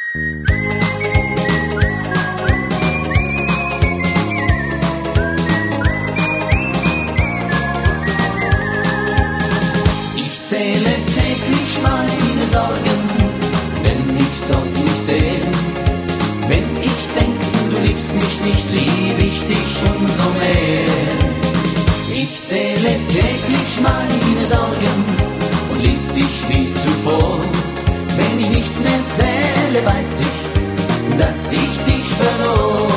Ich zähle täglich meine Sorgen, denn ich sorg mich sehr. Wenn ich denk, du liebst mich nicht, lieb ich dich umso mehr. Ich zähle täglich meine Sorgen und lieb dich wie zuvor. Wenn ich nicht mehr zähle, weiß ich, dass ich dich verlor.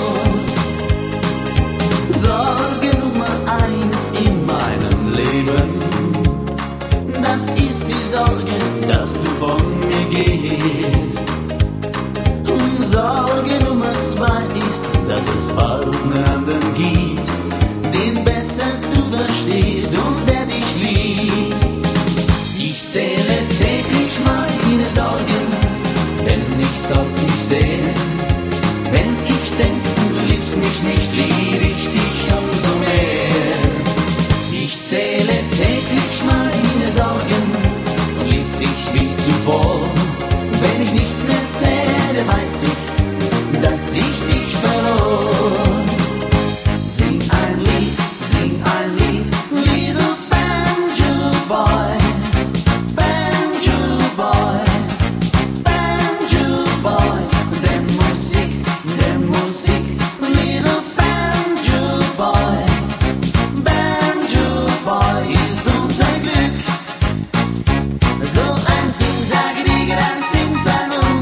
Sorge Nummer 1 in meinem Leben, das ist die Sorge, dass du von mir gehst. Und Sorge Nummer 2 ist, dass es bald einen anderen gibt, den besser du verstehst und der dich liebt. Ich zähle täglich meine Sorgen, denn ich sorg mich sehr. Wenn ich denk, du liebst mich nicht, lieb ich dich umso mehr. Ich zähle täglich meine Sorgen und lieb dich wie zuvor. Wenn ich nicht mehr zähle, weiß ich, dass ich dich verlor. Sing ein Lied, Little Banjo Boy, Banjo Boy, Banjo Boy. Der Musik, Little Banjo Boy, Banjo Boy ist unser Glück. So ein Sing-Sag-Digger, ein Sing-Sang und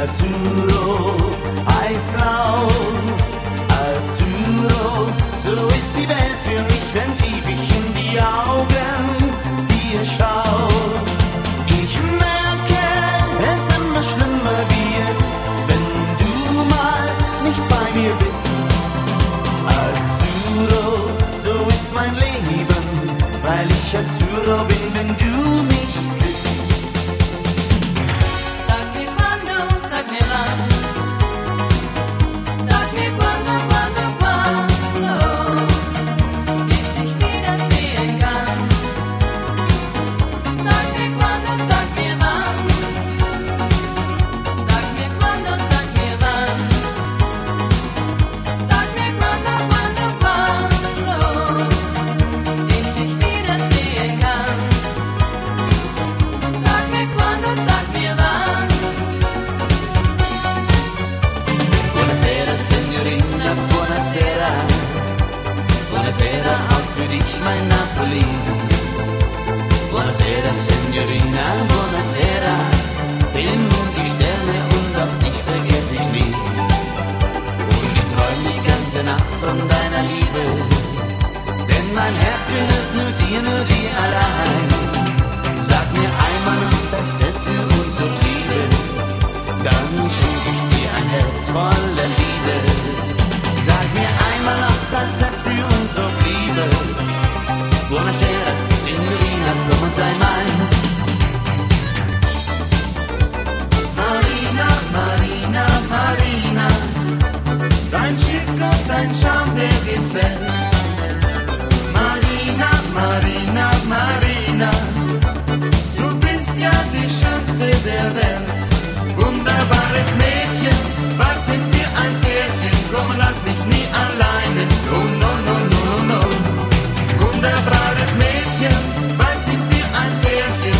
Azzurro heißt blau, Azzurro, so ist die Welt für mich, wenn tief ich in die Augen dir schau. Ich merke es immer schlimmer, wie es ist, wenn du mal nicht bei mir bist. Azzurro, so ist mein Leben, weil ich Azzurro bin, wenn du mich küsst. Sag mir quando, sag mir wann. Sag mir quando, quando, quando ich dich wiedersehen kann. Sag mir quando, sag mir wann. Sag mir quando, sag mir wann. Sag mir quando, quando, quando ich dich wiedersehen kann. Sag mir quando, sag mir wann. Buonasera, Signorina, buonasera. Buonasera auch für dich, mein Napoli. Buonasera, Signorina, buonasera. Den Mond, die Sterne und auch dich vergesse ich nie. Und ich träum die ganze Nacht von deiner Liebe. Denn mein Herz gehört nur dir allein. Sag mir einmal noch, dass es für uns so bliebe. Dann schenk ich dir ein Herz voller Liebe. Sag mir einmal noch, dass es für uns so bliebe. Buonasera, Signorina, komm und sei mein. Marina, Marina, Marina, dein Schick und dein Charme, der gefällt. Marina, Marina, Marina, du bist ja die Schönste der Welt. Wunderbares Mädchen, bald sind wir ein Pärchen, komm, lass mich nie alleine, oh no, no, no, no, no. Wunderbares Mädchen, bald sind wir ein Pärchen,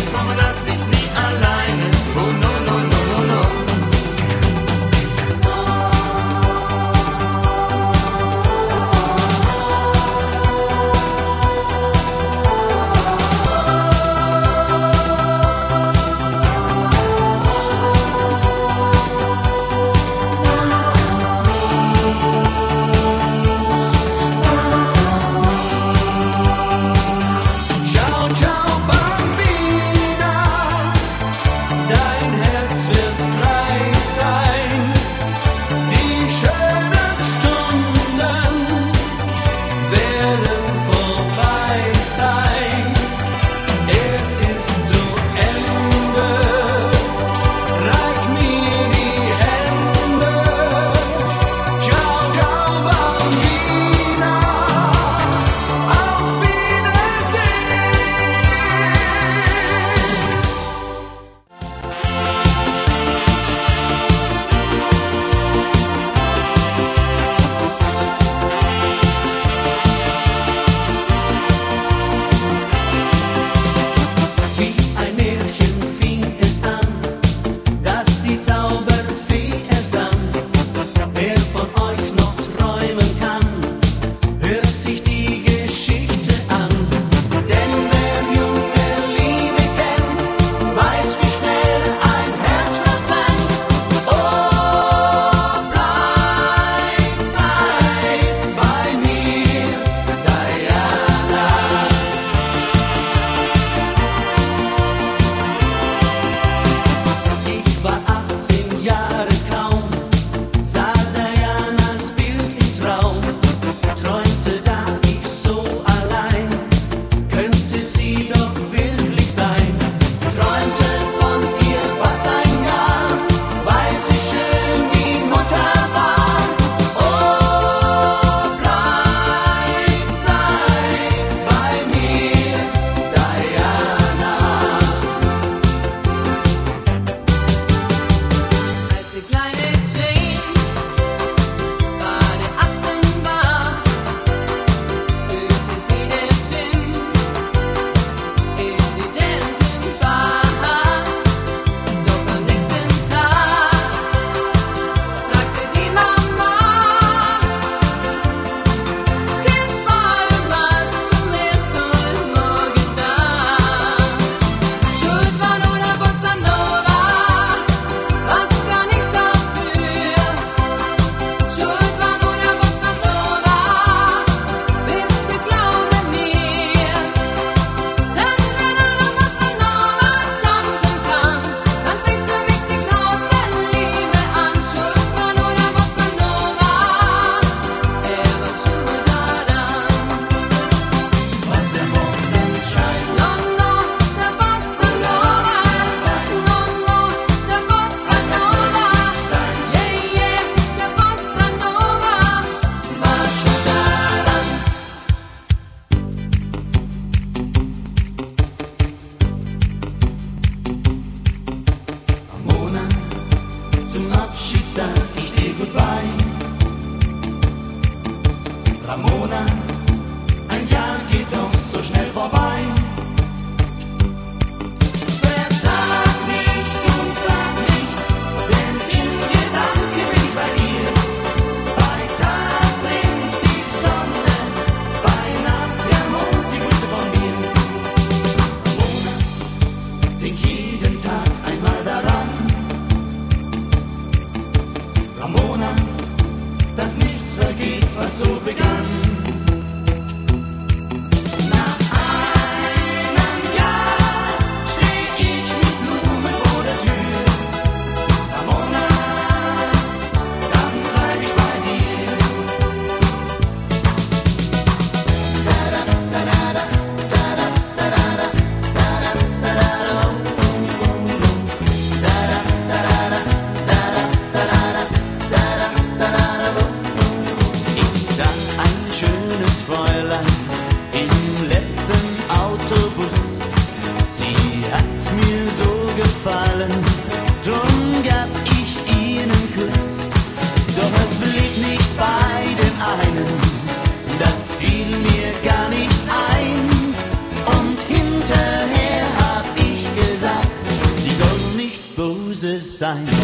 sein.